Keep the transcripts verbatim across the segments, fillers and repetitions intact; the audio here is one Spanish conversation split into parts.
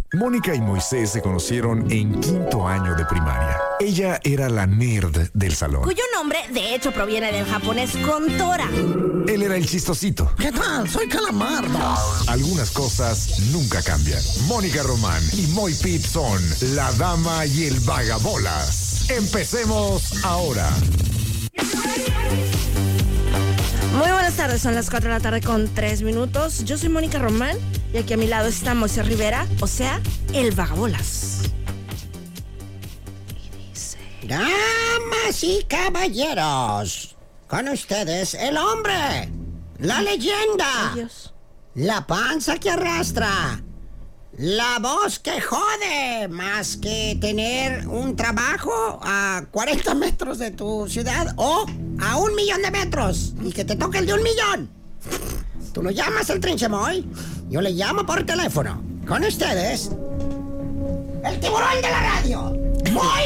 Mónica y Moisés se conocieron en quinto año de primaria. Ella era la nerd del salón. Cuyo nombre, de hecho, proviene del japonés Kontora. Él era el chistosito. ¿Qué tal? Soy Calamardo. Algunas cosas nunca cambian. Mónica Román y Moy Pitt son la dama y el vagabolas. Empecemos ahora. Muy buenas tardes, son las cuatro de la tarde con tres minutos. Yo soy Mónica Román y aquí a mi lado está Moisés Rivera, o sea, el vagabolas. Y dice... Damas y caballeros, con ustedes el hombre, la leyenda, Adiós. la panza que arrastra, la voz que jode más que tener un trabajo a cuarenta metros de tu ciudad o a un millón de metros y que te toque el de un millón. Tú lo llamas el Trinchemoy, yo le llamo por teléfono. Con ustedes, el tiburón de la radio, Moy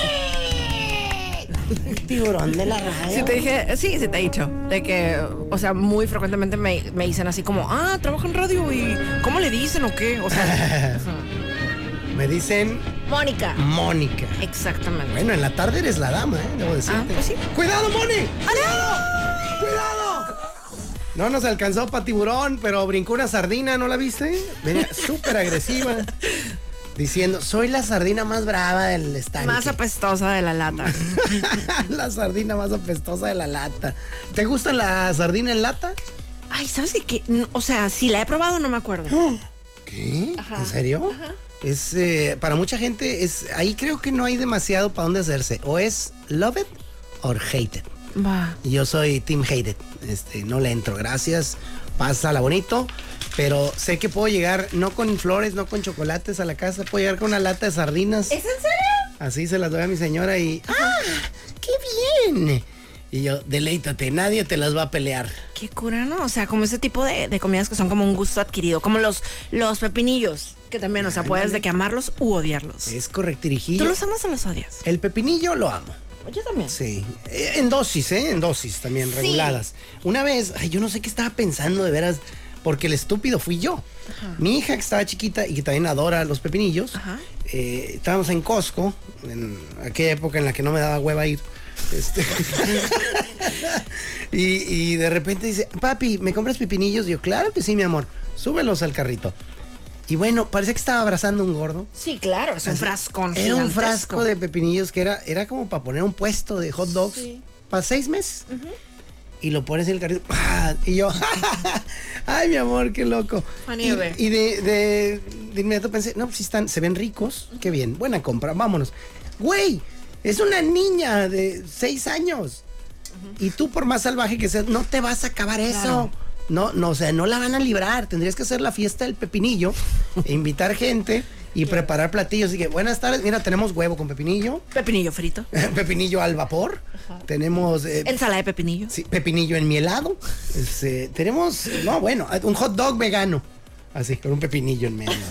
Pitt. El tiburón de la radio. Sí, te dije, sí, sí te he dicho, de que, o sea, muy frecuentemente me, me dicen así como, ah, trabajo en radio y ¿cómo le dicen o qué? O sea, Me dicen Mónica. Mónica. Exactamente. Bueno, en la tarde eres la dama, ¿eh? Debo decirte. Ah, pues sí. ¡Cuidado, Moni! ¡Cuidado! ¡Cuidado! No nos alcanzó para tiburón, pero brincó una sardina, ¿no la viste? Venía súper agresiva. Diciendo, soy la sardina más brava del estanque. Más apestosa de la lata. La sardina más apestosa de la lata. ¿Te gusta la sardina en lata? Ay, ¿sabes qué? qué? O sea, si la he probado no me acuerdo. ¿Qué? Ajá. ¿En serio? Ajá. Es, eh, para mucha gente, es ahí creo que no hay demasiado para dónde hacerse. O es love it or hate it. Va. Y yo soy team hate it. Este, no le entro, gracias. Pásala bonito. Pero sé que puedo llegar, no con flores, no con chocolates a la casa. Puedo llegar con una lata de sardinas. ¿Es en serio? Así se las doy a mi señora y... ¡Ah! ¡Qué bien! Y yo, deleítate, nadie te las va a pelear. Qué cura, ¿no? O sea, como ese tipo de, de comidas que son como un gusto adquirido. Como los, los pepinillos, que también, o sea, puedes de que amarlos u odiarlos. Es correctirijillo. ¿Tú los amas o los odias? El pepinillo lo amo. Yo también. Sí, eh, en dosis, ¿eh? En dosis también, Sí. reguladas. Una vez, ay, yo no sé qué estaba pensando de veras, porque el estúpido fui yo. Ajá. Mi hija, que estaba chiquita y que también adora los pepinillos, Ajá. eh, estábamos en Costco, en aquella época en la que no me daba hueva ir. Este, y, y de repente dice, papi, ¿me compras pepinillos? Y yo, claro que sí, mi amor, súbelos al carrito. Y bueno, parece que estaba abrazando un gordo. Sí, claro, es un frascón Era un gigantesco. frasco de pepinillos que era, era como para poner un puesto de hot dogs Sí. para seis meses. Y lo pones en el carrito. ¡pah! Y yo, ay, mi amor, qué loco. A Y, nieve. y de, de, de inmediato pensé, no, pues si están, se ven ricos, qué bien, buena compra, vámonos. Güey, es una niña de seis años. Y tú, por más salvaje que seas, no te vas a acabar eso. Claro. No, no, o sea, no la van a librar. Tendrías que hacer la fiesta del pepinillo, e invitar gente y preparar platillos. Así que, buenas tardes, mira, tenemos huevo con pepinillo, Pepinillo frito. pepinillo al vapor, tenemos eh, Ensalada de pepinillo. sí, pepinillo enmielado, este, tenemos, no, bueno, un hot dog vegano, así, con un pepinillo en medio.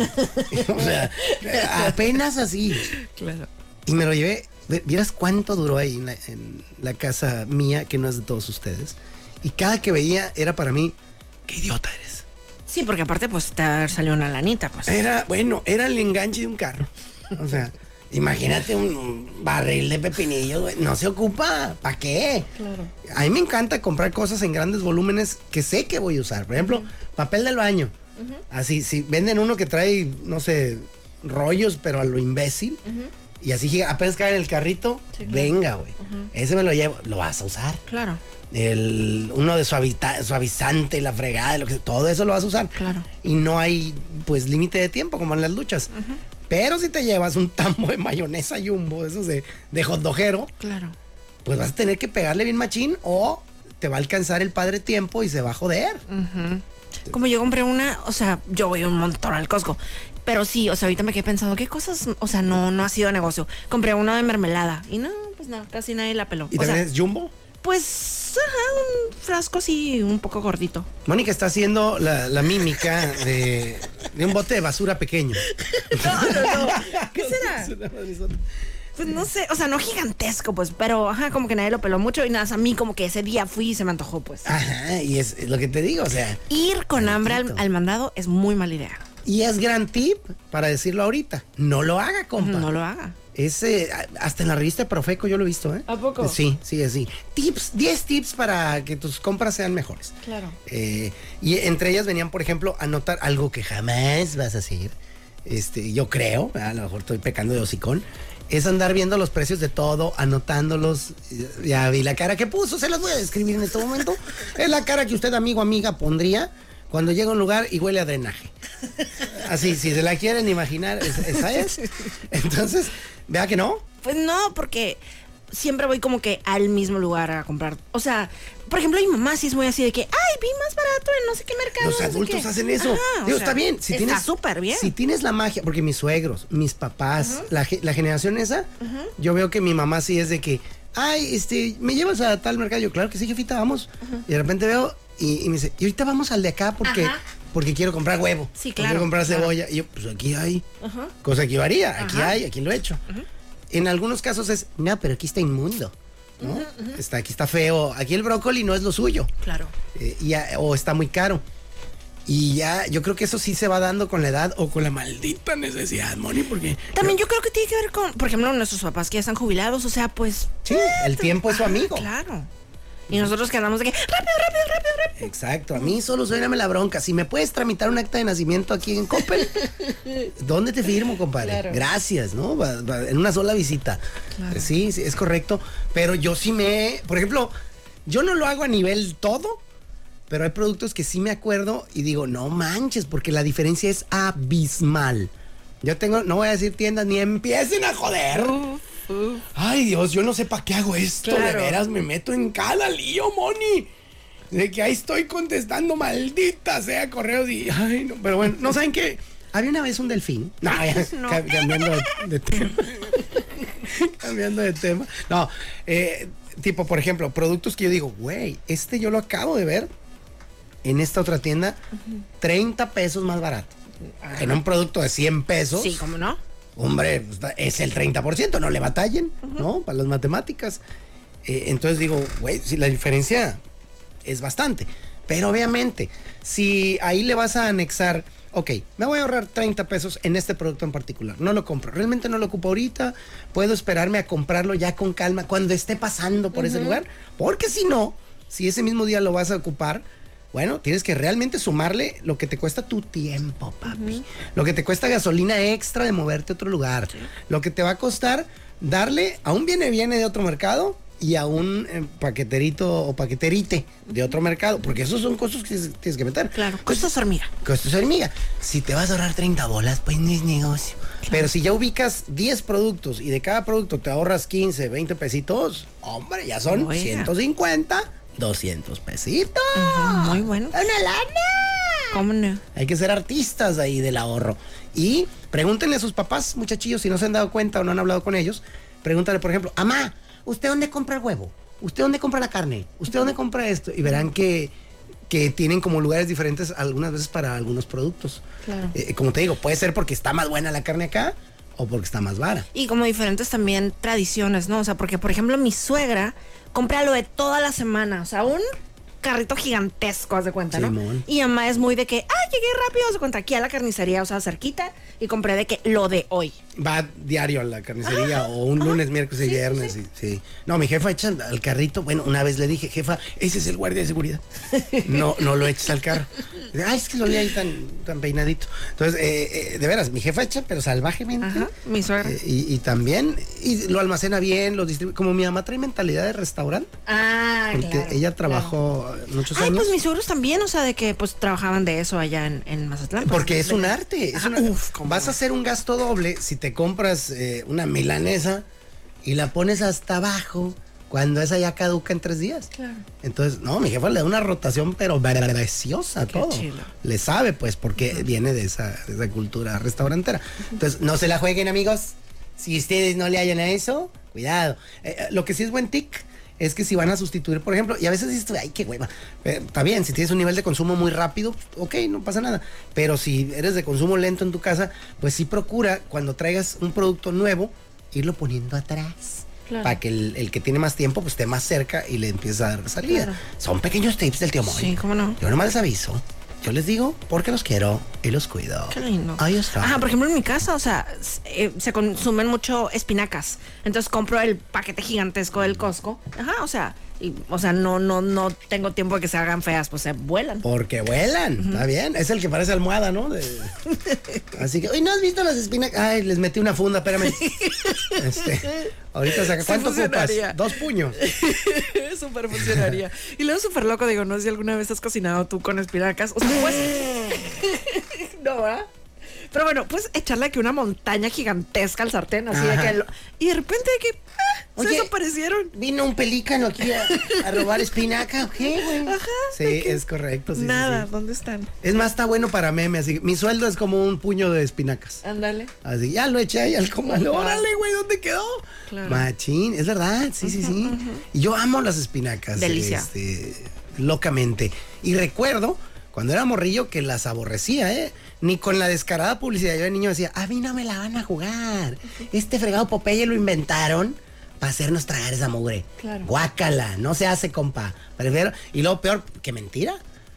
O sea, apenas así. Claro. Y me lo llevé, vieras cuánto duró ahí en la, en la casa mía, que no es de todos ustedes. Y cada que veía era para mí, qué idiota eres. Sí, porque aparte, pues, te salió una lanita, pues. Era, bueno, era el enganche de un carro. O sea, imagínate un, un barril de pepinillos, güey. No se ocupa. ¿Para qué? Claro. A mí me encanta comprar cosas en grandes volúmenes que sé que voy a usar. Por ejemplo, papel del baño. Así, si venden uno que trae, no sé, rollos, pero a lo imbécil. Y así llega, apenas cae en el carrito, Sí, claro. venga, güey. Ese me lo llevo. Lo vas a usar. Claro, El, uno de suavita- suavizante, la fregada, lo que, todo eso lo vas a usar. claro. Y no hay, pues, límite de tiempo como en las luchas. Pero si te llevas un tambo de mayonesa Jumbo, esos de, de hot dogero, Claro. pues vas a tener que pegarle bien machín o te va a alcanzar el padre tiempo y se va a joder. Como yo compré una, o sea, yo voy un montón al Costco. Pero sí, o sea, ahorita me quedé pensando, ¿qué cosas? O sea, no, no ha sido negocio. Compré una de mermelada y no, pues no, casi nadie la peló. ¿Y O sea, también es Jumbo? pues, ajá, un frasco así, un poco gordito. Mónica está haciendo la, la mímica de, de un bote de basura pequeño. No, no, no. ¿Qué será? Pues no sé, o sea, no gigantesco, pues, pero ajá, como que nadie lo peló mucho y nada, a mí como que ese día fui y se me antojó, pues. Ajá, y es, es lo que te digo, o sea. Ir con hambre al, Tantito. al mandado es muy mala idea. Y es gran tip para decirlo ahorita. No lo haga, compa. No lo haga. Ese, hasta en la revista Profeco yo lo he visto, ¿eh? ¿A poco? Sí, sí, así. Tips, diez tips para que tus compras sean mejores. Claro. Eh, y entre ellas venían, por ejemplo, anotar algo que jamás vas a hacer. Este, yo creo, a lo mejor estoy pecando de hocicón. Es andar viendo los precios de todo, anotándolos. Ya vi la cara que puso, se las voy a describir en este momento. Es la cara que usted, amigo, amiga, pondría cuando llega a un lugar y huele a drenaje. Así, si se la quieren imaginar, es, esa es. Entonces, vea que no. Pues no, porque siempre voy como que al mismo lugar a comprar. O sea, por ejemplo, mi mamá sí es muy así de que, ay, vi más barato en no sé qué mercado. Los no sé adultos qué. hacen eso. Ajá, Digo, o sea, está bien. Si está tienes, súper bien. Si tienes la magia, porque mis suegros, mis papás, uh-huh. la, la generación esa, uh-huh. yo veo que mi mamá sí es de que, ay, este, ¿me llevas a tal mercado? Yo, claro que sí, jefita, vamos. Uh-huh. Y de repente veo y, y me dice, y ahorita vamos al de acá porque... Ajá. Porque quiero comprar huevo. Sí, claro. Quiero comprar claro. cebolla. Y yo, pues aquí hay. Uh-huh. Cosa que varía. Aquí uh-huh. hay, aquí lo he hecho. Uh-huh. En algunos casos es, no, pero aquí está inmundo. ¿no? Uh-huh, uh-huh. Está, aquí está feo. Aquí el brócoli no es lo suyo. Claro. Eh, y, o está muy caro. Y ya, yo creo que eso sí se va dando con la edad o con la maldita necesidad, Moni, porque... También yo creo que tiene que ver con, por ejemplo, nuestros papás que ya están jubilados, o sea, pues... Sí, eh, el tiempo es su amigo. Claro. Y nosotros que andamos de que, rápido, rápido, rápido, rápido. Exacto, a mí solo suéname la bronca. Si me puedes tramitar un acta de nacimiento aquí en Coppel, ¿dónde te firmo, compadre? Claro. Gracias, ¿no? Va, va, en una sola visita. Claro. Sí, sí, es correcto. Pero yo sí me, por ejemplo, yo no lo hago a nivel todo, pero hay productos que sí me acuerdo y digo, no manches, porque la diferencia es abismal. Yo tengo, no voy a decir tiendas, ni empiecen a joder. Uh. Uh. Ay, Dios, yo no sé para qué hago esto. Claro. De veras, me meto en cada lío, Moni. De que ahí estoy contestando, maldita sea, correos y... Ay, no, pero bueno, ¿no saben qué? Había una vez un delfín. No, ya, no. Cambiando de, de tema. Cambiando de tema. No, eh, tipo, por ejemplo, productos que yo digo, güey, este yo lo acabo de ver en esta otra tienda, uh-huh. treinta pesos más barato. Uh-huh. En un producto de cien pesos. Sí, ¿cómo no? Hombre, es el treinta por ciento, no le batallen, uh-huh. ¿no? Para las matemáticas. Eh, entonces digo, güey, si la diferencia es bastante. Pero obviamente, si ahí le vas a anexar, ok, me voy a ahorrar treinta pesos en este producto en particular, no lo compro, realmente no lo ocupo ahorita, puedo esperarme a comprarlo ya con calma cuando esté pasando por uh-huh. ese lugar, porque si no, si ese mismo día lo vas a ocupar, bueno, tienes que realmente sumarle lo que te cuesta tu tiempo, papi. Uh-huh. Lo que te cuesta gasolina extra de moverte a otro lugar. Sí. Lo que te va a costar darle a un viene viene de otro mercado y a un eh, paqueterito o paqueterite de otro mercado. Porque esos son costos que tienes que meter. Claro, costos hormiga. Costos hormiga. Si te vas a ahorrar treinta bolas, pues no es negocio. Claro. Pero si ya ubicas diez productos y de cada producto te ahorras quince, veinte pesitos, hombre, ya son Oiga. ciento cincuenta. doscientos pesitos. Uh-huh, muy bueno. ¡Una lana! ¿Cómo no? Hay que ser artistas ahí del ahorro. Y pregúntenle a sus papás, muchachillos, si no se han dado cuenta o no han hablado con ellos. Pregúntale, por ejemplo, mamá, ¿usted dónde compra el huevo? ¿Usted dónde compra la carne? ¿Usted dónde compra esto? Y verán que, que tienen como lugares diferentes algunas veces para algunos productos. Claro. Eh, como te digo, puede ser porque está más buena la carne acá o porque está más vara. Y como diferentes también tradiciones, ¿no? O sea, porque, por ejemplo, mi suegra compra lo de toda la semana. O sea, un carrito gigantesco, haz de cuenta, ¿no? Simón. Y mamá es muy de que, ay, llegué rápido, haz de cuenta, aquí a la carnicería, o sea, cerquita, y compré de que lo de hoy. Va diario a la carnicería, ajá, o un lunes, ajá, miércoles y sí, viernes. Sí. Sí, sí. No, mi jefa echa al carrito, bueno, una vez le dije, jefa, ese es el guardia de seguridad. No, no lo eches al carro. Ay, es que lo leí ahí tan, tan peinadito. Entonces, eh, eh, de veras, mi jefa echa, pero salvajemente. Ajá, mi suegra. Eh, y, y también, y lo almacena bien, lo distribuye. Como mi mamá trae mentalidad de restaurante. Ah, porque claro, ella trabajó claro. muchos Ay, años. pues mis suegros también, o sea, de que pues trabajaban de eso allá en, en Mazatlán. Pues, porque es un arte. Es una, uf, vas a hacer un gasto doble si te compras eh, una milanesa y la pones hasta abajo cuando esa ya caduca en tres días. Claro. Entonces, no, mi jefa le da una rotación, pero preciosa todo. Chilo. Le sabe, pues, porque uh-huh. viene de esa, de esa cultura restaurantera. Uh-huh. Entonces, no se la jueguen, amigos. Si ustedes no le hallan a eso, cuidado. Eh, lo que sí es buen tic es que si van a sustituir, por ejemplo, y a veces dices, ay, qué hueva. Eh, está bien, si tienes un nivel de consumo muy rápido, ok, no pasa nada. Pero si eres de consumo lento en tu casa, pues sí procura, cuando traigas un producto nuevo, irlo poniendo atrás. Claro. Para que el, el que tiene más tiempo, pues esté más cerca y le empiece a dar salida. Claro. Son pequeños tips del tío Moy. Sí, cómo no. Yo nomás les aviso. Yo les digo porque los quiero y los cuido. Qué lindo. Ahí está. Ajá, por ejemplo, en mi casa, o sea, eh, se consumen mucho espinacas. Entonces compro el paquete gigantesco del Costco. Ajá, o sea, y, o sea, no, no, no tengo tiempo de que se hagan feas, pues se vuelan. Porque vuelan, uh-huh. Está bien. Es el que parece almohada, ¿no? De... Así que, uy, ¿no has visto las espinacas? Ay, les metí una funda, espérame. Este, ahorita saca. ¿Cuánto ocupas? Dos puños. Súper funcionaría. Y luego súper loco, digo, no sé si alguna vez has cocinado tú con espinacas. O sea, pues... no, ¿verdad? Pero bueno, pues echarle aquí una montaña gigantesca al sartén, así Ajá. de que... Lo, y de repente de que... ¡ah! Oye, se desaparecieron. Vino un pelícano aquí a, a robar espinaca, ¿ok, güey? Ajá. Sí, es correcto. Sí, Nada, sí, sí. ¿Dónde están? Es más, está bueno para meme, así que mi sueldo es como un puño de espinacas. Ándale. Así, ya lo eché ahí al comal. Órale, güey, ¿dónde quedó? Claro. Machín, es verdad, sí, uh-huh, sí, sí. Uh-huh. Y yo amo las espinacas. Delicia. Este, locamente. Y recuerdo, cuando era morrillo, que las aborrecía, ¿eh? Ni con la descarada publicidad. Yo de niño decía, a mí no me la van a jugar. Este fregado Popeye lo inventaron para hacernos tragar esa mugre. Claro. Guácala, no se hace, compa. Prefiero, y luego peor, que mentira.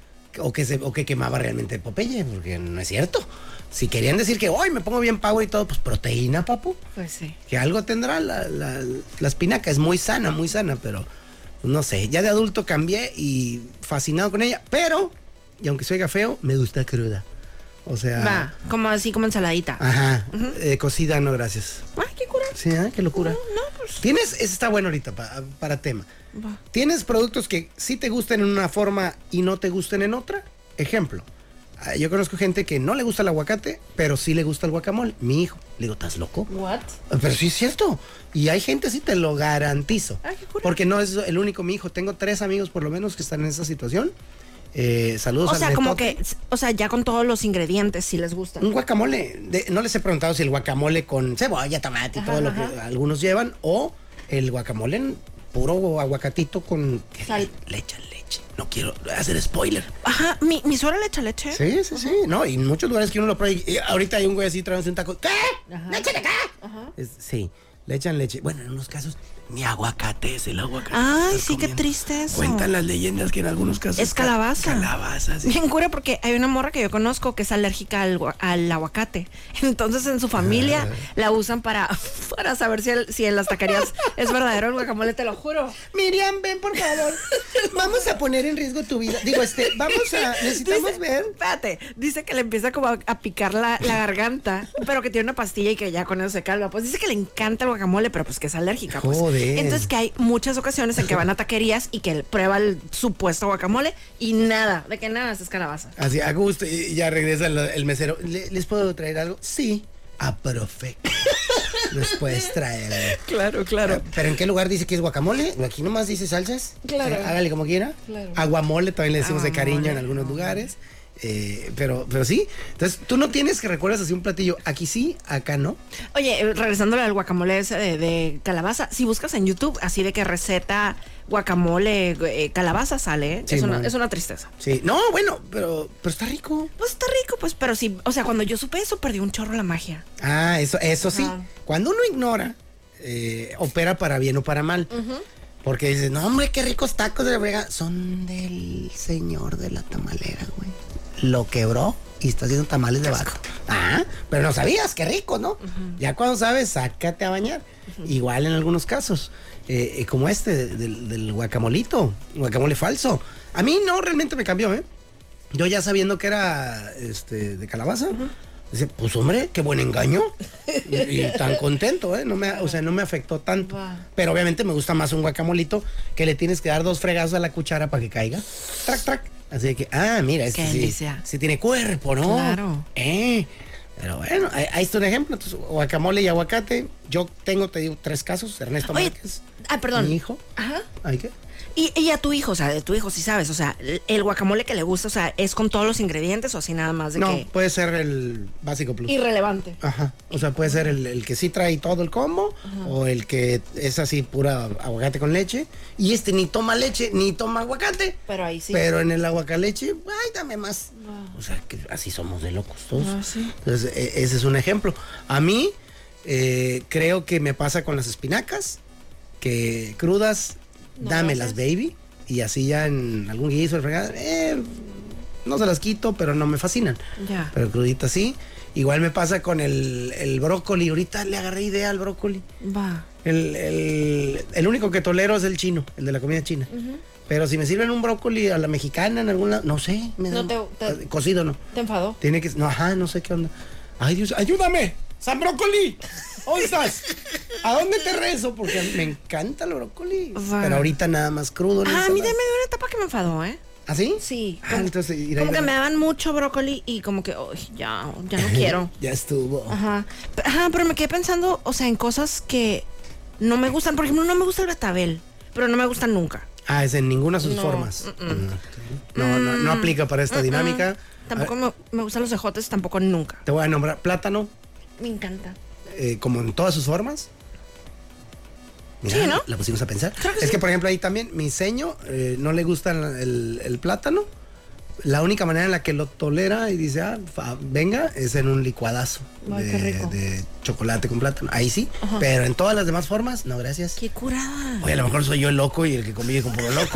O que, se, o que quemaba realmente Popeye, porque no es cierto. Si querían decir que hoy me pongo bien power y todo, pues proteína, papu. Pues sí. Que algo tendrá la, la, la espinaca. Es muy sana, muy sana, pero no sé. Ya de adulto cambié y fascinado con ella. Pero, y aunque soy feo, me gusta cruda. O sea... Va, como así, como ensaladita. Ajá. Uh-huh. Eh, cocida, no, gracias. Ay, qué cura. Sí, ¿eh? Qué locura. No, no, pues... Tienes, ese está bueno ahorita para, para tema. Va. ¿Tienes productos que sí te gusten en una forma y no te gusten en otra? Ejemplo, yo conozco gente que no le gusta el aguacate, pero sí le gusta el guacamole. Mi hijo. Le digo, ¿estás loco? What? Pero sí es cierto. Y hay gente, sí te lo garantizo. Ay, qué cura. Porque no es el único mi hijo. Tengo tres amigos por lo menos que están en esa situación. Eh, saludos o sea, al como Netote. que, o sea, ya con todos los ingredientes, si les gusta. Un guacamole, de, no les he preguntado si el guacamole con cebolla, tomate y ajá, todo lo ajá. que algunos llevan, o el guacamole en puro aguacatito con... Sal. Le, le echan leche. No quiero hacer spoiler. Ajá, mi, mi suegra le echa leche. Sí, sí, sí. Uh-huh. No, y en muchos lugares que uno lo prueba. Y ahorita hay un güey así trayéndose un taco. ¿Qué? Ajá. ¿Leche de qué? Ajá. Es, sí, le echan leche. Bueno, en unos casos, ni aguacate es el aguacate. Ay, sí, comiendo. Qué triste eso. Cuentan las leyendas que en algunos casos... Es calabaza. Calabaza, sí. Bien cura, porque hay una morra que yo conozco que es alérgica al, al aguacate. Entonces, en su familia ah. la usan para, para saber si, el, si en las taquerías es verdadero el guacamole, te lo juro. Miriam, ven, por favor. Vamos a poner en riesgo tu vida. Digo, este, vamos a... Necesitamos dice, ver. Espérate, dice que le empieza como a, a picar la, la garganta, pero que tiene una pastilla y que ya con eso se calma. Pues dice que le encanta el guacamole, pero pues que es alérgica. Pues. Joder. Entonces que hay muchas ocasiones en que van a taquerías y que él prueba el supuesto guacamole y nada, de que nada, es calabaza. Así, a gusto, y ya regresa el, el mesero. ¿Le, ¿Les puedo traer algo? Sí. A perfecto. Les puedes traer. Claro, claro. ¿Pero en qué lugar dice que es guacamole? Aquí nomás dice salsas. Claro. Eh, hágale como quiera. Claro. Aguamole también le decimos Aguamole, de cariño en algunos aguamole. lugares. Eh, pero, pero sí. Entonces, tú no tienes que recuerdas así un platillo. Aquí sí, acá no. Oye, regresando al guacamole ese de, de calabaza, si buscas en YouTube así de que receta guacamole eh, calabaza sale, ¿eh? Sí, es, una, man. es una tristeza. Sí. No, bueno, pero, pero está rico. Pues está rico, pues, pero sí, o sea, cuando yo supe eso perdí un chorro la magia. Ah, eso, eso sí. Ajá. Cuando uno ignora, eh, opera para bien o para mal. Uh-huh. Porque dices, no, hombre, qué ricos tacos de la brega. Son del señor de la tamalera, güey. Lo quebró y está haciendo tamales de vaca. Ah, pero no sabías, qué rico, ¿no? Uh-huh. Ya cuando sabes, sácate a bañar. Uh-huh. Igual en algunos casos, eh, eh, como este de, de, del guacamolito, guacamole falso. A mí no, realmente me cambió, ¿eh? Yo ya sabiendo que era este de calabaza, uh-huh. dice, pues hombre, qué buen engaño. y, y tan contento, ¿eh? No me, o sea, no me afectó tanto. Wow. Pero obviamente me gusta más un guacamolito que le tienes que dar dos fregazos a la cuchara para que caiga. Trac, trac. Así que, ah, mira, este sí, sí tiene cuerpo, ¿no? Claro. Eh, pero bueno, ahí, ahí está un ejemplo. Entonces, guacamole y aguacate. Yo tengo, te digo, tres casos. Ernesto Oye, Márquez. Ah, perdón. Mi hijo. Ajá. ¿Ay qué? Y, y a tu hijo, o sea, de tu hijo, si sabes, o sea, el guacamole que le gusta, o sea, ¿es con todos los ingredientes o así nada más de no, que...? No, puede ser el básico plus. Irrelevante. Ajá, o sea, puede ser el, el que sí trae todo el combo, ajá. o el que es así pura aguacate con leche, y este ni toma leche, ni toma aguacate. Pero ahí sí. Pero en el aguacaleche, ay, dame más. Wow. O sea, que así somos de locos todos. Ah, sí. Entonces, e- ese es un ejemplo. A mí, eh, creo que me pasa con las espinacas, que crudas, no dámelas, baby. Y así ya en algún guiso, el fregado, eh, no se las quito, pero no me fascinan. Ya. Pero cruditas sí. Igual me pasa con el, el brócoli. Ahorita le agarré idea al brócoli. Va. El, el, el único que tolero es el chino, el de la comida china. Uh-huh. Pero si me sirven un brócoli a la mexicana en algún lado, no sé. Me no dan, te, te, cocido no. ¿Te enfadó? Tiene que, no, ajá, no sé qué onda. Ay, Dios, ayúdame. San Brócoli, ¿dónde estás? ¿A dónde te rezo? Porque me encanta el brócoli. Va. Pero ahorita nada más crudo. Ah, a mí también me dio una etapa que me enfadó, ¿eh? ¿Ah, sí? Sí. Ah, como, entonces, ir como que me daban mucho brócoli y como que, oh, ya, ya no quiero. Ya estuvo. Ajá. Ajá, pero me quedé pensando, o sea, en cosas que no me gustan. Por ejemplo, no me gusta el betabel, pero no me gustan nunca. Ah, es en ninguna de sus no, formas. Mm, mm. No, no, no aplica para esta mm, dinámica. Tampoco me, me gustan los ejotes, tampoco nunca. Te voy a nombrar plátano. Me encanta. Eh, como en todas sus formas. Mira, sí, ¿no? La pusimos a pensar. Creo que es sí. que, por ejemplo, ahí también mi seño eh, no le gusta el, el plátano. La única manera en la que lo tolera y dice, ah, fa, venga, es en un licuadazo. Ay, de, qué rico. de chocolate con plátano. Ahí sí. Ajá. Pero en todas las demás formas, no, gracias. Qué curada. Oye, a lo mejor soy yo el loco y el que convive con puro loco.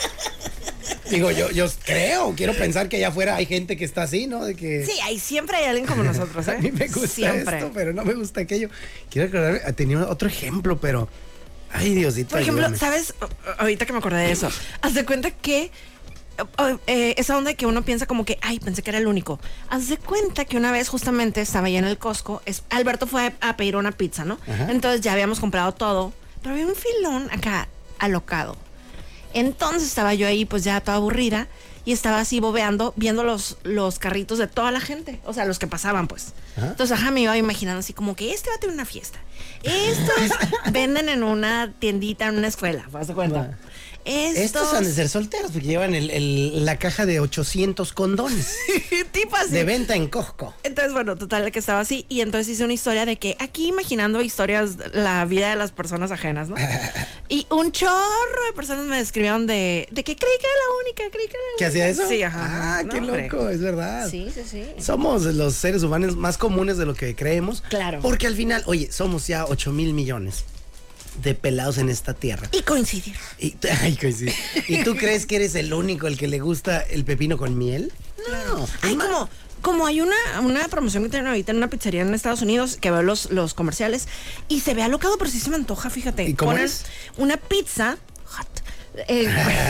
Digo, yo, yo creo, quiero pensar que allá afuera hay gente que está así, ¿no? De que... Sí, ahí siempre hay alguien como nosotros, ¿eh? A mí me gusta siempre. esto, pero no me gusta aquello. Quiero acordarme, tenía otro ejemplo, pero... Ay, Diosito, Por ejemplo, ayúdame. ¿sabes? Ahorita que me acordé de eso, haz de cuenta que eh, esa onda que uno piensa como que, ay, pensé que era el único. Haz de cuenta que una vez justamente estaba allá en el Costco, es, Alberto fue a pedir una pizza, ¿no? Ajá. Entonces ya habíamos comprado todo, pero había un filón acá alocado. Entonces estaba yo ahí pues ya toda aburrida y estaba así bobeando, viendo los, los carritos de toda la gente, o sea, los que pasaban pues. Ajá. Entonces, ajá, me iba imaginando así como que este va a tener una fiesta. Estos venden en una tiendita, en una escuela, ¿te das cuenta? Va. Estos... Estos han de ser solteros porque llevan el, el- la caja de ochocientos condones tipo así. de venta en Costco. Entonces, bueno, total, que estaba así. Y entonces hice una historia de que aquí imaginando historias, la vida de las personas ajenas, ¿no? Y un chorro de personas me describieron de, de que creí que era la única, creí que era la ¿Qué única. hacía eso? Sí, ajá. Ah, No, qué hombre. loco, es verdad. Sí, sí, sí. Somos los seres humanos más comunes de lo que creemos. Claro. Porque al final, oye, somos ya ocho mil millones de pelados en esta tierra. Y coincidir. Y, ay, coincide. ¿Y tú crees que eres el único el que le gusta el pepino con miel? No. Ay, Es más- como, como hay una, una promoción que tienen ahorita en una pizzería en Estados Unidos, que veo los, los comerciales, y se ve alocado, pero sí se me antoja, fíjate. ¿Y cómo Ponen es? una pizza, hot, eh,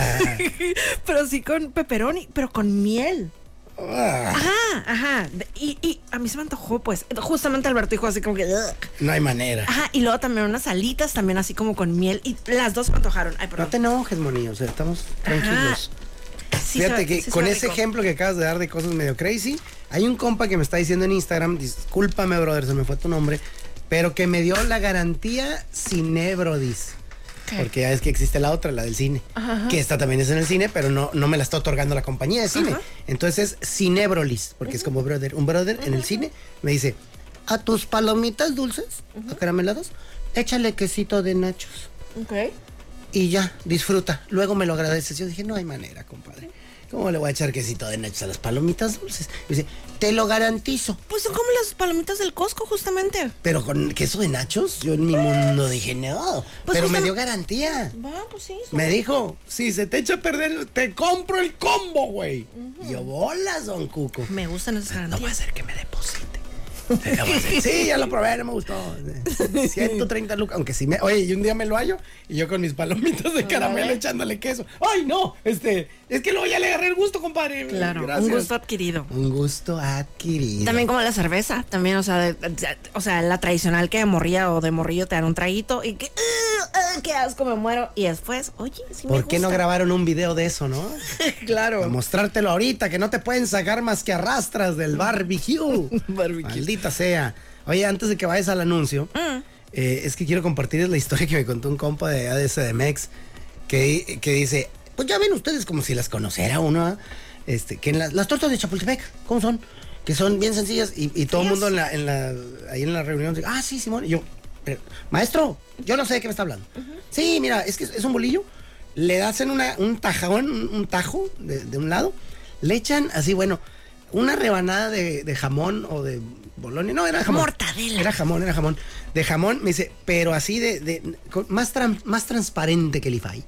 pero sí con pepperoni, pero con miel. Ah, Ajá, ajá. De- Y, y a mí se me antojó, pues. Justamente Alberto dijo así como que... "Ugh". no hay manera. Ajá, y luego también unas alitas, también así como con miel. Y las dos me antojaron. Ay, No perdón. te enojes, Moni, o sea, estamos tranquilos. Sí Fíjate se- que sí se con ve ese rico. ejemplo que acabas de dar de cosas medio crazy, hay un compa que me está diciendo en Instagram, discúlpame, brother, se me fue tu nombre, pero que me dio la garantía Cinebrodis. ¿Qué? Porque ya es que existe la otra, la del cine, Ajá. que esta también es en el cine, pero no, no me la está otorgando la compañía de cine. Ajá. Entonces es Cinebrolis, porque es como brother. Un brother en el cine me dice, a tus palomitas dulces, acarameladas, échale quesito de nachos. Ok. Y ya, disfruta. Luego me lo agradeces. Yo dije, no hay manera, compadre. ¿Cómo le voy a echar quesito de nachos a las palomitas dulces? Y dice, te lo garantizo. Pues son como las palomitas del Costco, justamente. Pero con queso de nachos, yo en mi mundo dije, no. Pues pero me justam- dio garantía. Va, pues sí. son- Me dijo, si se te echa a perder, te compro el combo, güey. Y yo, bolas, don Cuco. Me gustan esas No garantías. va a ser que me deposite. Sí, ya lo probé, no me gustó. ciento treinta lucas, aunque sí me... Oye, y un día me lo hallo y yo con mis palomitas de caramelo echándole queso. ¡Ay, no! Este, es que luego ya le agarré el gusto, compadre. Claro, Gracias. un gusto adquirido. Un gusto adquirido. También como la cerveza, también, o sea, de- de- o sea, la tradicional que de morría o de morrillo te dan un traguito y que, "Ugh, ugh, qué asco, me muero". Y después, oye, sí me ¿Por qué no gusta. grabaron un video de eso, no? Claro. Para mostrártelo ahorita, que no te pueden sacar más que arrastras del barbecue. Barbecue. Maldita sea. Oye, antes de que vayas al anuncio, Mm. eh, es que quiero compartirles la historia que me contó un compa de A D S de Mex, que, que dice, pues ya ven ustedes como si las conociera uno, ¿ah? este, que en las, las tortas de Chapultepec, ¿cómo son? Que son bien sencillas y, y todo el mundo en la, en la, ahí en la reunión dice, ah, sí, Simón, y yo, pero, maestro, yo no sé de qué me está hablando. Sí, mira, es que es, es un bolillo, le hacen una, un tajón, un, un tajo de, de un lado, le echan así, bueno, una rebanada de, de jamón o de bolonia, no, era jamón. Mortadela. Era jamón, era jamón. De jamón, me dice, pero así de, de con- más, tran- más transparente que el I F A I.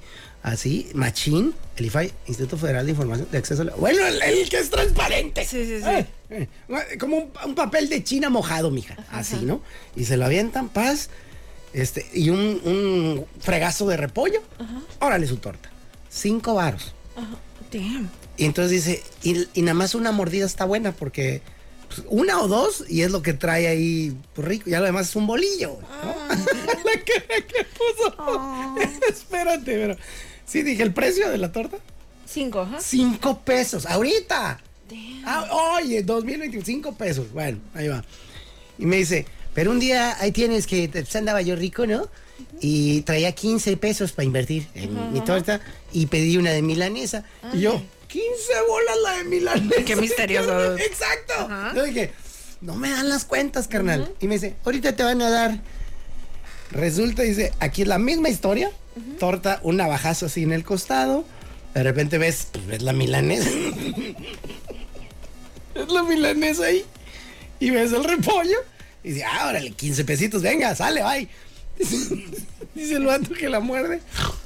así, machín, el I F A I, Instituto Federal de Información de Acceso a la... Bueno, el, el que es transparente. Sí, sí, sí. Eh, eh, como un, un papel de China mojado, mija. Ajá. Así, ¿no? Y se lo avientan, paz, este, y un, un fregazo de repollo. Ajá. Órale su torta. Cinco varos. Ajá. Damn. Y entonces dice, y, y nada más una mordida está buena porque pues, una o dos y es lo que trae ahí pues, rico. Ya lo demás es un bolillo, ¿no? Oh. La cara que puso. Oh. Espérate, pero... Sí, dije, ¿el precio de la torta? Cinco, ajá. Cinco pesos, ahorita. Ah, oye, dos mil veinticinco pesos. Bueno, ahí va. Y me dice, pero un día ahí tienes que pues, andaba yo rico, ¿no? Uh-huh. Y traía quince pesos para invertir en uh-huh. mi torta y pedí una de milanesa. Uh-huh. Y yo, quince bolas la de milanesa. Qué misterioso. Exacto. Uh-huh. Yo dije, no me dan las cuentas, carnal. Uh-huh. Y me dice, ahorita te van a dar. Resulta, dice, aquí es la misma historia. Uh-huh. Torta, un navajazo así en el costado. De repente ves, pues ves la milanesa. Es la milanesa ahí. Y ves el repollo. Y dice, ah, órale, quince pesitos, venga, sale, bye. Dice el vato que la muerde.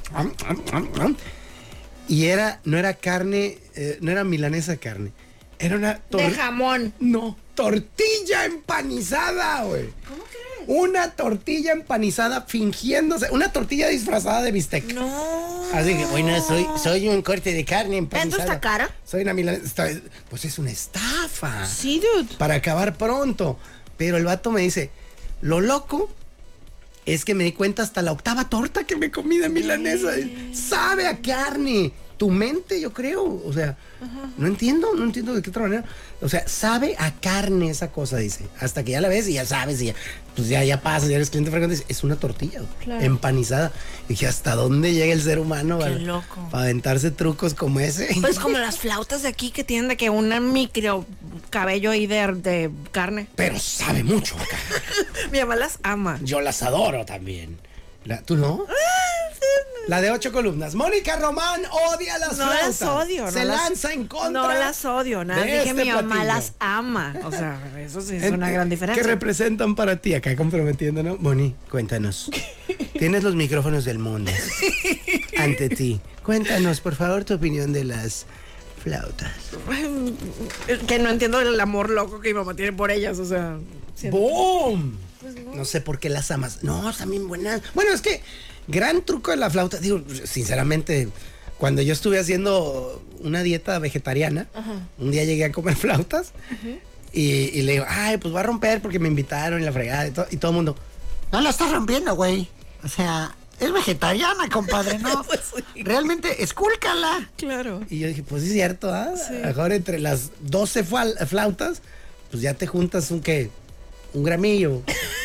Y era, no era carne, eh, no era milanesa carne. Era una tortilla. De jamón. No, tortilla empanizada, güey. ¿Cómo crees? Una tortilla empanizada fingiéndose, una tortilla disfrazada de bistec. No. Así que, bueno, soy, soy un corte de carne empanizada. ¿Esto está cara? Soy una milanesa. Pues es una estafa. Sí, dude. Para acabar pronto. Pero el vato me dice, lo loco es que me di cuenta hasta la octava torta que me comí de milanesa. Sí. Sabe a carne. Tu mente, yo creo. O sea, ajá. no entiendo, no entiendo de qué otra manera. O sea, sabe a carne esa cosa, dice. Hasta que ya la ves y ya sabes, y ya, pues ya, ya pasas, ya eres cliente frecuente. Es una tortilla, claro. empanizada. Y dije, ¿hasta dónde llega el ser humano? Qué para, loco. Para aventarse trucos como ese. Pues como las flautas de aquí que tienen de que una micro cabello ahí de, de carne. Pero sabe mucho acá. Mi mamá las ama. Yo las adoro también. La, ¿Tú no? La de ocho columnas. Mónica Román odia las no flautas. Las odio, no Se las, lanza en contra. No las odio, nada. Dije este mi mamá platillo. las ama. O sea, eso sí es en, una gran diferencia. ¿Qué representan para ti acá comprometiéndonos? Moni, cuéntanos. Tienes los micrófonos del mundo ante ti. Cuéntanos, por favor, tu opinión de las flautas. Que no entiendo el amor loco que mi mamá tiene por ellas, o sea. ¡Boom! Pues no. no sé por qué las amas. No, están bien buenas. Bueno, es que gran truco de la flauta. Digo, sinceramente, cuando yo estuve haciendo una dieta vegetariana, ajá. un día llegué a comer flautas uh-huh. y, y le digo, ay, pues voy a romper porque me invitaron y la fregada y, to- y todo el mundo. No la estás rompiendo, güey. O sea, es vegetariana, compadre, ¿no? Pues sí. Realmente, escúlcala. Claro. Y yo dije, pues sí es cierto, ¿ah? ¿eh? Sí. Mejor entre las doce fal- flautas, pues ya te juntas un qué, un gramillo.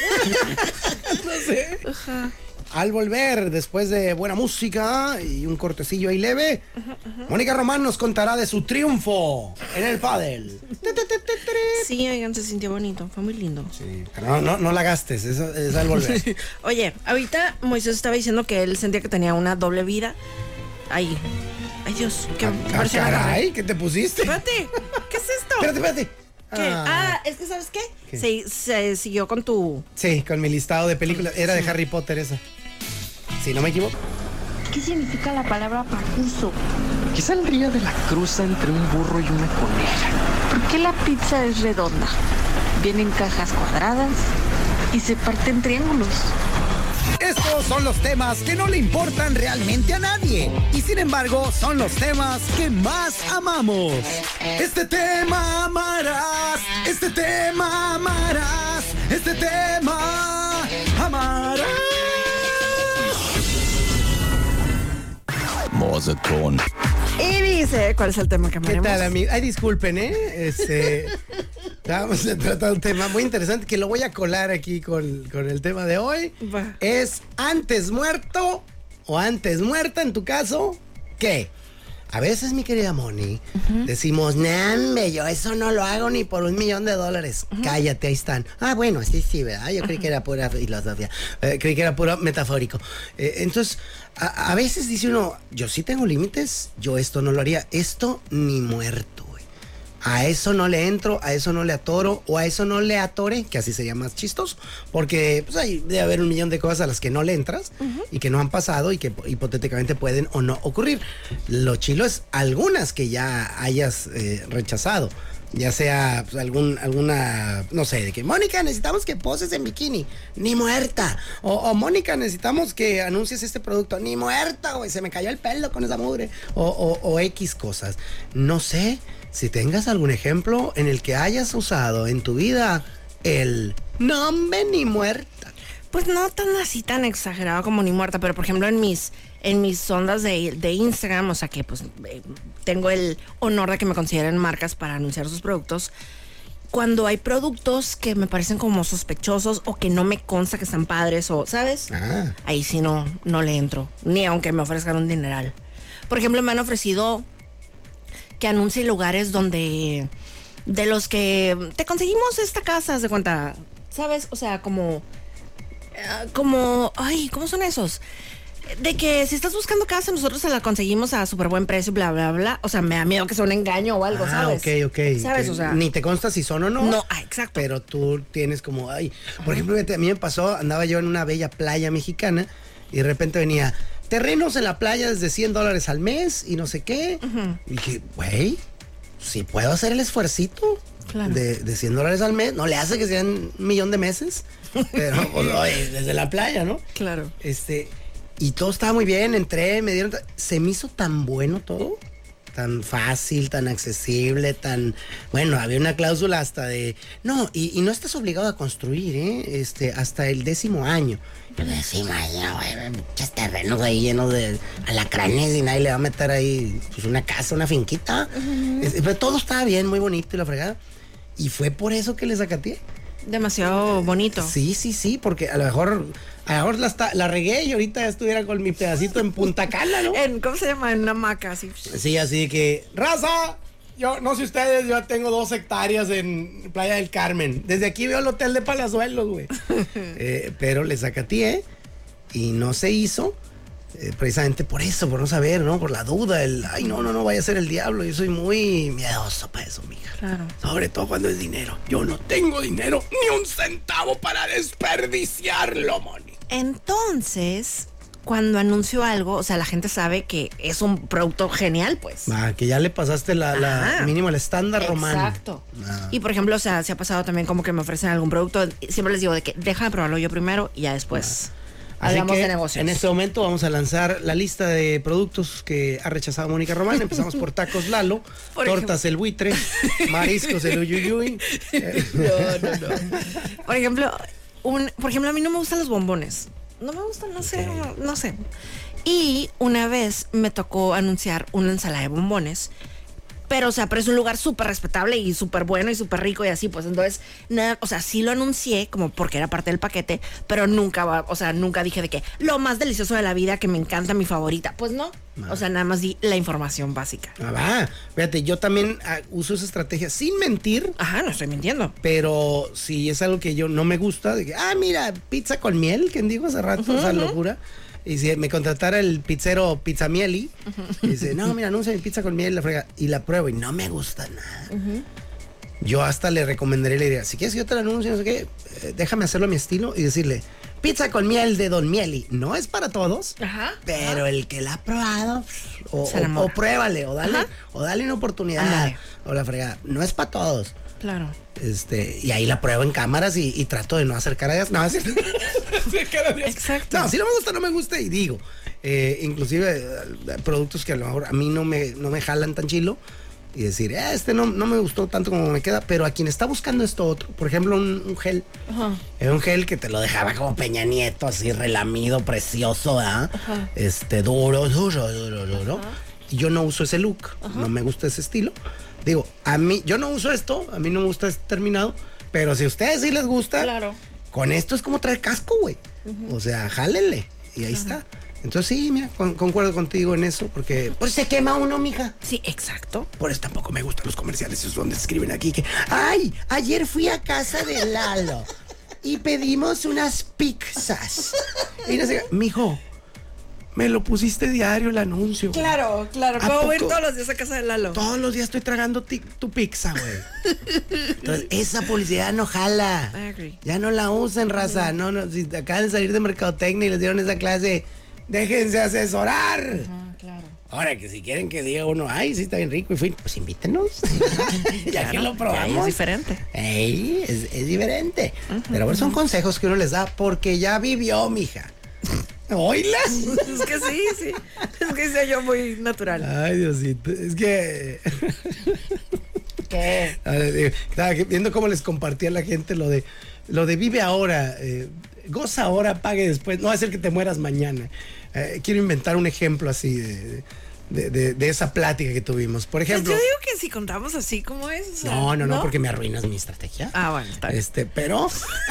No sé. Ajá. Al volver, después de buena música y un cortecillo ahí leve, uh-huh, uh-huh. Mónica Román nos contará de su triunfo en el pádel. Sí, oigan, se sintió bonito, fue muy lindo. Sí, pero no, no, no la gastes, eso es al volver. Oye, ahorita Moisés estaba diciendo que él sentía que tenía una doble vida. Ahí. Ay, Dios, qué ah, caray, ¿qué te pusiste? Espérate, ¿qué es esto? Espérate, espérate. ¿Qué? Ah, ah, es que ¿sabes qué? ¿Qué? Se, se siguió con tu... Sí, con mi listado de películas. Era de Harry Potter esa. Si no me equivoco. ¿Qué significa la palabra pacuso? ¿Qué saldría de la cruza entre un burro y una coneja? ¿Por qué la pizza es redonda? Viene en cajas cuadradas y se parte en triángulos. Estos son los temas que no le importan realmente a nadie y sin embargo son los temas que más amamos. Este tema amarás, este tema amarás, este tema amarás. Mosetón. Y dice, ¿cuál es el tema que amaremos? ¿Qué tal, amigo? Ay, disculpen, ¿eh? Este, vamos a tratar un tema muy interesante que lo voy a colar aquí con, con el tema de hoy. Va. Es antes muerto o antes muerta, en tu caso, ¿qué? A veces, mi querida Moni, uh-huh. decimos, nambe, yo eso no lo hago ni por un millón de dólares. Uh-huh. Cállate, ahí están. Ah, bueno, sí, sí, ¿verdad? Yo uh-huh. creí que era pura filosofía. Eh, creí que era puro metafórico. Eh, entonces, a, a veces dice uno, yo sí tengo límites, yo esto no lo haría. Esto ni muerto, güey. A eso no le entro, a eso no le atoro, o a eso no le atore, que así sería más chistoso, porque pues hay debe haber un millón de cosas a las que no le entras uh-huh. y que no han pasado y que hipotéticamente pueden o no ocurrir. Lo chilo es algunas que ya hayas eh, rechazado. Ya sea pues, algún, alguna, no sé, de que Mónica, necesitamos que poses en bikini, ni muerta. O, o Mónica, necesitamos que anuncies este producto, ni muerta, güey, se me cayó el pelo con esa mugre. O, o, o X cosas. No sé si tengas algún ejemplo en el que hayas usado en tu vida el nombre ni muerta. Pues no tan así, tan exagerado como ni muerta, pero por ejemplo en mis... en mis ondas de, de Instagram, o sea que pues eh, tengo el honor de que me consideren marcas para anunciar sus productos. Cuando hay productos que me parecen como sospechosos o que no me consta que están padres o, ¿sabes? Ah. Ahí sí no, no le entro, ni aunque me ofrezcan un dineral. Por ejemplo, me han ofrecido que anuncie lugares donde, de los que te conseguimos esta casa, haz de cuenta, ¿sabes? O sea, como, uh, como, ay, ¿cómo son esos? De que si estás buscando casa, nosotros se la conseguimos a súper buen precio, bla, bla, bla. O sea, me da miedo que sea un engaño o algo, ah, ¿sabes? ok, ok. ¿Sabes? O sea... Ni te consta si son o no. No, ah, exacto. Pero tú tienes como, ay... Por ejemplo, a mí me pasó, andaba yo en una bella playa mexicana y de repente venía, terrenos en la playa desde cien dólares al mes y no sé qué. Uh-huh. Y dije, güey, si puedo hacer el esfuercito claro. de, de cien dólares al mes, no le hace que sean un millón de meses, pero pues, oye, desde la playa, ¿no? Claro. Este... Y todo estaba muy bien, entré, me dieron... Se me hizo tan bueno todo, tan fácil, tan accesible, tan... Bueno, había una cláusula hasta de... No, y, y no estás obligado a construir, ¿eh? Este, hasta el décimo año. Yo décimo año, güey, muchos terrenos ahí llenos de alacranes y nadie le va a meter ahí pues, una casa, una finquita. Uh-huh. Es, pero todo estaba bien, muy bonito y la fregada. Y fue por eso que le sacateé. Demasiado bonito. Sí, sí, sí, porque a lo mejor... A lo mejor la, la regué y ahorita ya estuviera con mi pedacito en Punta Cana, ¿no? En, ¿cómo se llama? En una hamaca, así. Sí, así que... ¡Raza! Yo, no sé ustedes, yo tengo dos hectáreas en Playa del Carmen. Desde aquí veo el hotel de Palazuelos, güey. eh, pero le sacateé y no se hizo. Eh, precisamente por eso, por no saber, ¿no? Por la duda, el... Ay, no, no, no, vaya a ser el diablo. Yo soy muy miedoso para eso, mija. Claro. Sobre todo cuando es dinero. Yo no tengo dinero ni un centavo para desperdiciarlo, Moni. Entonces, cuando anuncio algo, o sea, la gente sabe que es un producto genial, pues. Ah, que ya le pasaste la, la mínimo, el estándar romano. Exacto. Ah. Y por ejemplo, o sea, se ha pasado también como que me ofrecen algún producto. Siempre les digo de que déjame probarlo yo primero y ya después ah. hablamos de negocios. En este momento vamos a lanzar la lista de productos que ha rechazado Mónica Román. Empezamos por tacos Lalo, por tortas ejemplo. El buitre, mariscos el uyuyuy. No, no, no. Por ejemplo... Un, por ejemplo, a mí no me gustan los bombones. No me gustan, no sé, okay. no, no sé. Y una vez me tocó anunciar una ensalada de bombones. Pero, o sea, pero es un lugar súper respetable y súper bueno y súper rico y así, pues entonces, nada, o sea, sí lo anuncié como porque era parte del paquete, pero nunca, o sea, nunca dije de que lo más delicioso de la vida, que me encanta, mi favorita, pues no. Ah. O sea, nada más di la información básica. Ah, va. Fíjate, yo también uh, uso esa estrategia sin mentir. Ajá, no estoy mintiendo. Pero si es algo que yo no me gusta, de que, ah, mira, pizza con miel, que digo hace rato, uh-huh, esa locura. Y si me contratara el pizzero Pizzamieli, uh-huh, y dice, no, mira, anuncia mi pizza con miel, la frega, y la pruebo y no me gusta nada. Uh-huh. Yo hasta le recomendaré, le diría, si quieres que yo te la anuncie, no sé qué, eh, déjame hacerlo a mi estilo y decirle, pizza con miel de Don Mieli. No es para todos, ajá, pero ajá, el que la ha probado, o, o, o pruébale, o dale, o dale una oportunidad, Andale. o la fregada. No es para todos. Claro. Este, y ahí la pruebo en cámaras y, y trato de no hacer caras. No, así, exacto. No, si no me gusta, no me gusta y digo. Eh, inclusive eh, productos que a lo mejor a mí no me, no me jalan tan chilo. Y decir, eh, este no, no me gustó tanto como me queda. Pero a quien está buscando esto otro, por ejemplo, un, un gel. Uh-huh. Era un gel que te lo dejaba como Peña Nieto, así relamido, precioso, ¿ah? Uh-huh. Este, duro, duro, duro, duro. Uh-huh. Y yo no uso ese look. Uh-huh. No me gusta ese estilo. Digo, a mí, yo no uso esto, a mí no me gusta este terminado, pero si a ustedes sí les gusta, claro, con esto es como traer casco, güey. Uh-huh. O sea, jálenle. Y ahí uh-huh. está. Entonces sí, mira, con, concuerdo contigo en eso, porque pues se quema uno, mija. Sí, exacto. Por eso tampoco me gustan los comerciales, esos donde escriben aquí que, ay, ayer fui a casa de Lalo y pedimos unas pizzas. Y no sé, mijo, me lo pusiste diario el anuncio. Güey. Claro, claro. ¿A ¿Cómo voy a ir poco? todos los días a casa de Lalo? Todos los días estoy tragando ti- tu pizza, güey. Entonces, esa publicidad no jala. I agree. Ya no la usen, raza. No, no, si acaban de salir de mercadotecnia y les dieron esa clase, déjense asesorar. Ah, claro. Ahora que si quieren que diga uno, ay, sí está bien rico y fui, pues invítenos. Ya que lo Ya probamos. es diferente. Ey, es, es diferente. Pero bueno, son consejos que uno les da porque ya vivió, mija. ¿Oílas? Es que sí, sí. Es que sea yo muy natural. Ay, Diosito. Es que. ¿Qué? A ver, digo, estaba viendo cómo les compartía a la gente lo de lo de vive ahora, eh, goza ahora, pague después. No va a ser que te mueras mañana. Eh, quiero inventar un ejemplo así de, de, de, de esa plática que tuvimos. Por ejemplo. Pues yo digo que si contamos así como es. O sea, No, no, no, porque me arruinas mi estrategia. Ah, bueno, está bien. Este, pero.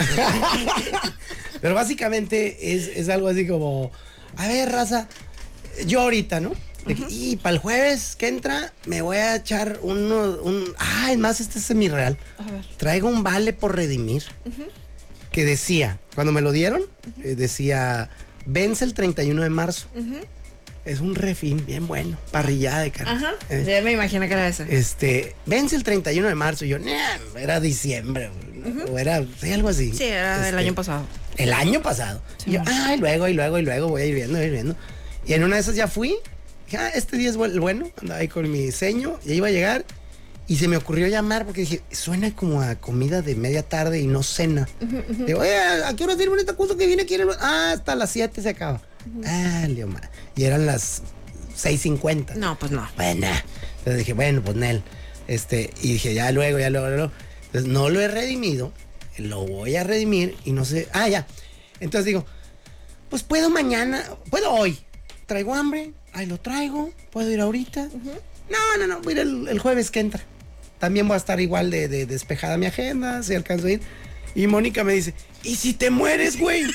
Pero básicamente es, es algo así como. A ver, raza. Yo ahorita, ¿no? De que, y para el jueves que entra, me voy a echar uno. Un, ah, es más, este es semi-real. A ver. Traigo un vale por redimir. Que decía, cuando me lo dieron, eh, decía. Vence el treinta y uno de marzo. Es un refín bien bueno. Parrillada de carne. Ajá. Eh, Ya me imagino que era ese. este, vence el treinta y uno de marzo. Y yo, nah, era diciembre. Uh-huh. O era, sí, algo así. Sí, era Este, del año pasado. El año pasado. Sí, y yo, man. ah, y luego, y luego, y luego voy a ir viendo, ir viendo. Y en una de esas ya fui. Dije, ah, este día es bu- bueno. Andaba ahí con mi ceño. Ya iba a llegar. Y se me ocurrió llamar porque dije, suena como a comida de media tarde y no cena. Digo, oye, ¿a qué hora sirve esta cosa que viene aquí? Ah, hasta las siete se acaba. Ah, Leo, ma. Y eran las seis cincuenta. No, pues no. Bueno, entonces dije, bueno, pues Nel. Este, y dije, ya luego, ya luego, luego. Entonces no lo he redimido, lo voy a redimir y no sé. Ah, ya. Entonces digo, pues puedo mañana, puedo hoy. Traigo hambre, ahí lo traigo, puedo ir ahorita. No, no, no, voy a ir el, el jueves que entra. También voy a estar igual de, de despejada mi agenda, si alcanzo a ir. Y Mónica me dice, ¿y si te mueres, güey?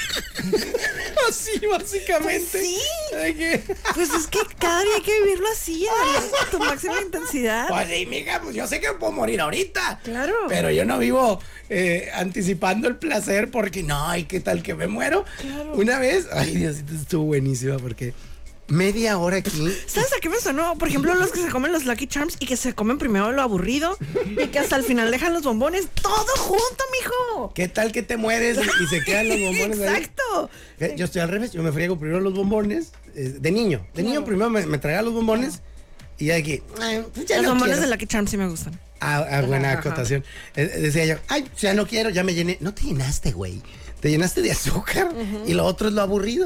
Así, básicamente. Pues sí. Ay, que- Pues es que cada día hay que vivirlo así, a tu máxima intensidad. Pues sí, mija, pues yo sé que puedo morir ahorita. Claro. Pero yo no vivo eh, anticipando el placer porque no, ay, ¿qué tal que me muero? Claro. Una vez, ay, Diosito, estuvo buenísima porque media hora aquí. ¿Sabes a qué me sonó? Por ejemplo, los que se comen los Lucky Charms y que se comen primero lo aburrido y que hasta el final dejan los bombones. ¡Todo junto, mijo! ¿Qué tal que te mueres y se quedan los bombones ahí? Exacto. Eh, Yo estoy al revés, yo me friego primero los bombones, eh, de niño. De niño primero me, me traía los bombones y ya aquí. ay, pues ya Los no bombones quiero. de Lucky Charms sí me gustan. Ah, ah, buena Ajá, acotación. Eh, decía yo, ay, ya no quiero, ya me llené. No te llenaste, güey. Te llenaste de azúcar y lo otro es lo aburrido.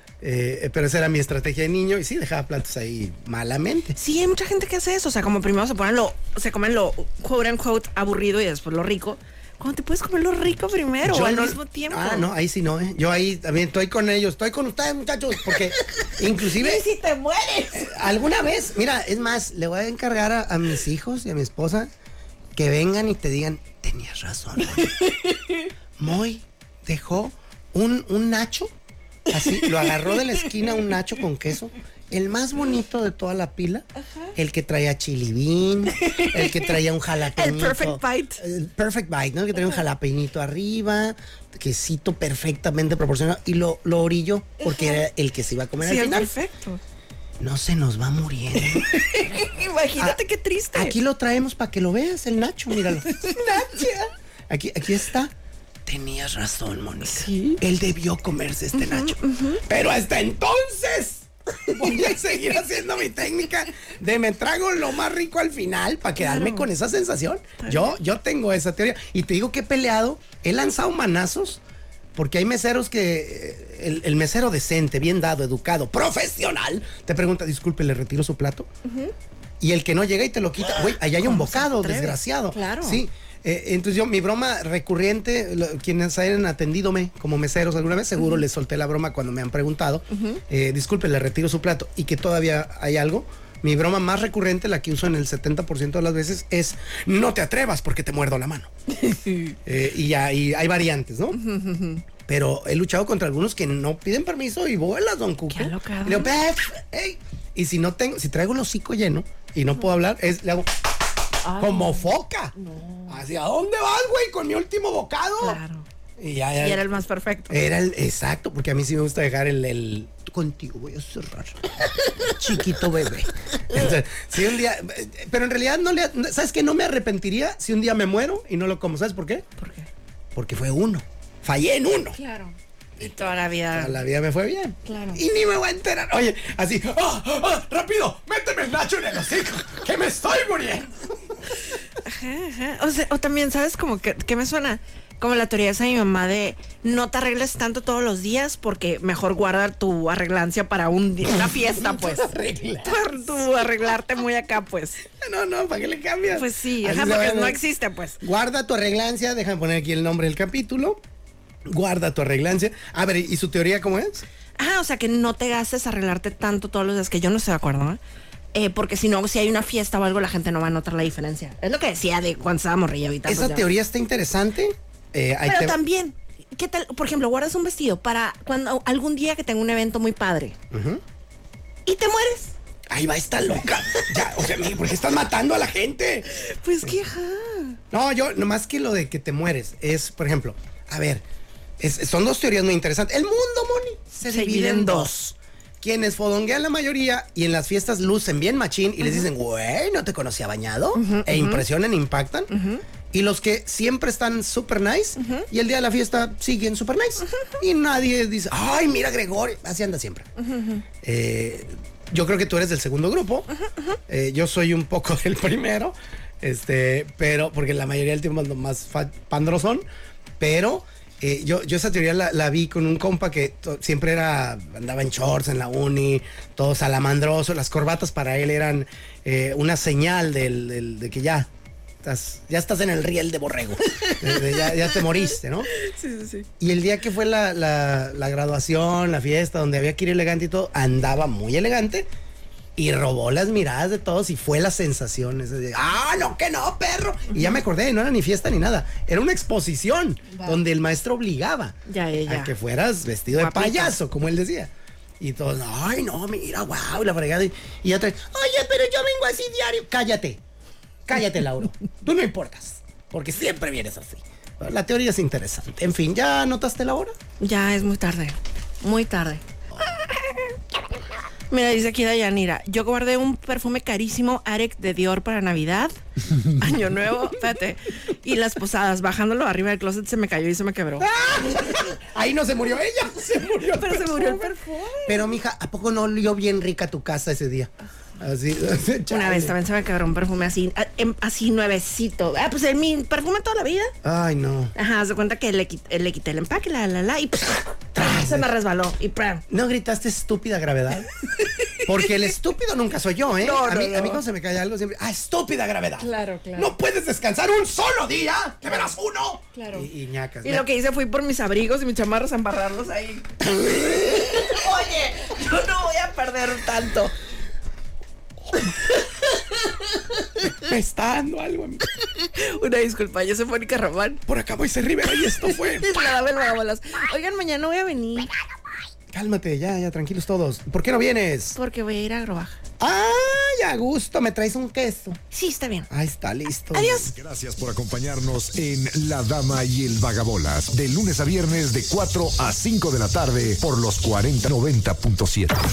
Eh, pero esa era mi estrategia de niño y sí dejaba platos ahí malamente. Sí, hay mucha gente que hace eso. O sea, como primero se ponen lo, se comen lo quote unquote aburrido y después lo rico. Cuando te puedes comer lo rico primero Yo al no- mismo tiempo. Ah, no, ahí sí no, ¿eh? Yo ahí también estoy con ellos, estoy con ustedes, muchachos, porque inclusive ¿Y si te mueres? eh, alguna vez, mira, es más, le voy a encargar a, a mis hijos y a mi esposa que vengan y te digan, tenías razón. Moy, Moy dejó un, un nacho, así, lo agarró de la esquina un nacho con queso, el más bonito de toda la pila, el que traía chili bean, el que traía un jalapeñito. El perfect bite. El perfect bite, ¿no? Que traía un jalapeñito arriba, quesito perfectamente proporcionado y lo, lo orilló porque era el que se iba a comer Sí, al es final. perfecto. No se nos va muriendo. Imagínate Ah, qué triste. Aquí lo traemos para que lo veas, el Nacho, míralo. Nacho. Aquí, aquí está. Tenías razón, Mónica. Sí. Él debió comerse este Nacho. Pero hasta entonces voy a seguir haciendo mi técnica de me trago lo más rico al final para quedarme Claro. con esa sensación. Yo, yo tengo esa teoría. Y te digo que he peleado, he lanzado manazos. Porque hay meseros que, eh, el, el mesero decente, bien dado, educado, profesional, te pregunta, disculpe, ¿le retiro su plato? Y el que no llega y te lo quita, güey, allá hay un ¿Cómo se bocado, atreve? desgraciado. Claro. Sí. Eh, entonces yo, mi broma recurrente, lo- quienes hayan atendidome como meseros alguna vez, seguro les solté la broma cuando me han preguntado, eh, disculpe, le retiro su plato, y que todavía hay algo. Mi broma más recurrente, la que uso en el setenta por ciento de las veces, es no te atrevas porque te muerdo la mano. Eh, y, ya, y hay variantes, ¿no? Pero he luchado contra algunos que no piden permiso y vuelas, don Cuco. Qué alocado. Y le digo, "Pef, ey". Y si no tengo, si traigo el hocico lleno y no puedo hablar, es, le hago como foca. ¿Hacia dónde vas, güey, con mi último bocado? Claro. Y, ya, ya, y era el más perfecto. Era el, exacto, porque a mí sí me gusta dejar el, el contigo voy a cerrar. Chiquito bebé. Entonces, si un día, pero en realidad no le, ¿sabes qué? No me arrepentiría si un día me muero y no lo como. ¿Sabes por qué? ¿Por qué? Porque fue uno. Fallé en uno. Claro. Y toda la vida. Toda la vida me fue bien. Claro. Y ni me voy a enterar. Oye, así, ¡ah! ¡Ah! ¡Rápido! ¡Méteme el nacho en el hocico! ¡Que me estoy muriendo! Ajá, ajá. O sea, o también, ¿sabes? Como que, que me suena como la teoría esa de mi mamá de no te arregles tanto todos los días porque mejor guarda tu arreglancia para un día, una fiesta, pues. Arreglar. Tu arreglarte muy acá, pues. No, no, ¿para qué le cambias? Pues sí, Así ajá, se porque van a- no existe, pues. Guarda tu arreglancia, déjame poner aquí el nombre del capítulo. Guarda tu arreglancia. A ver, ¿y su teoría cómo es? Ajá, o sea, que no te gastes arreglarte tanto todos los días, que yo no estoy de acuerdo, ¿eh? Eh, porque si no, si hay una fiesta o algo, la gente no va a notar la diferencia. Es lo que decía de cuando estábamos morrilla ahorita. Esa pues ya. teoría está interesante. Eh, ahí Pero te- también, ¿qué tal? Por ejemplo, guardas un vestido para cuando algún día que tenga un evento muy padre. Ujú. Y te mueres. Ahí va esta loca. Ya, o sea, ¿por qué estás matando a la gente? Pues que, ajá. No, yo, nomás que lo de que te mueres es, por ejemplo, a ver, es- son dos teorías muy interesantes. El mundo, Moni, se, Se divide en dos. Quienes fodonguean la mayoría y en las fiestas lucen bien machín y les dicen, güey, no te conocía bañado. E impresionan, impactan. Y los que siempre están super nice y el día de la fiesta siguen super nice. Y nadie dice, ay, mira Gregorio. Así anda siempre. Eh, yo creo que tú eres del segundo grupo. Eh, yo soy un poco del primero. Este, pero, porque la mayoría del tiempo ando más fa- pandrosón. Pero eh, yo, yo esa teoría la, la vi con un compa que to- siempre era, andaba en shorts en la uni, todo salamandroso. Las corbatas para él eran eh, una señal del, del- de que ya estás, ya estás en el riel de borrego. De- de ya, ya te moriste, ¿no? Sí, sí, sí. Y el día que fue la, la- la graduación, la fiesta, donde había que ir elegante y todo, andaba muy elegante y robó las miradas de todos y fue la sensación. ese de, ah, no, que no, perro. Y ya me acordé, no era ni fiesta ni nada. Era una exposición Va. donde el maestro obligaba Ya, ya, ya. a que fueras vestido Guapito. de payaso, como él decía. Y todos, ay, no, mira, wow, la fregada. Y, y otra, oye, pero yo vengo así diario. Cállate, cállate, Lauro. Tú no importas, porque siempre vienes así. La teoría es interesante. En fin, ¿ya notaste la hora? Ya es muy tarde. Muy tarde. Mira, dice aquí Dayanira, yo guardé un perfume carísimo Arec de Dior para Navidad, Año Nuevo, espérate, y las posadas, bajándolo arriba del closet se me cayó y se me quebró. Ahí no se murió ella, se murió. el Pero se murió el perfume. perfume. Pero, mija, ¿a poco no olió bien rica tu casa ese día? Así, Una chale. vez también se me quebró un perfume así, a- em- así nuevecito. Ah, pues el, mi perfume toda la vida. Ay, no. Ajá, se cuenta que le, quit- le quité el empaque, la, la, la, y se me resbaló. Y ¡pram! ¿No gritaste estúpida gravedad? Porque el estúpido nunca soy yo, ¿eh? No, a, no, mí, a mí no. cuando se me cae algo siempre, ¡ah, estúpida gravedad! Claro, claro. ¡No puedes descansar un solo día! ¡Que verás uno! Claro. Y, y ñacas. Y lo que hice fue ir por mis abrigos y mis chamarros a embarrarlos ahí. Oye, yo no voy a perder tanto. Me está dando algo a mí. Una disculpa, yo soy Mónica Román. Por acá Moisés Rivera y esto fue. Es la dama del vagabolas. Oigan, mañana voy a venir Cálmate, ya, ya, tranquilos todos. ¿Por qué no vienes? porque voy a ir a Agrobaja. ¡Ay, a gusto! Me traes un queso. Sí, está bien. Ahí está, listo. Adiós. Gracias por acompañarnos en La Dama y el Vagabolas, de lunes a viernes de cuatro a cinco de la tarde por los cuarenta noventa punto siete.